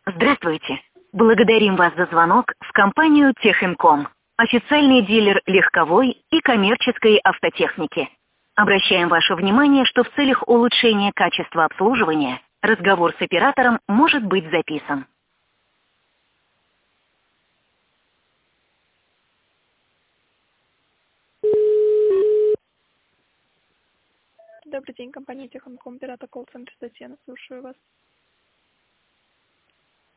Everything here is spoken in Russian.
Здравствуйте. Благодарим вас за звонок в компанию Техинком, официальный дилер легковой и коммерческой автотехники. Обращаем ваше внимание, что в целях улучшения качества обслуживания разговор с оператором может быть записан. Добрый день, компания Техинком, оператор колл-центр Татьяна, слушаю вас.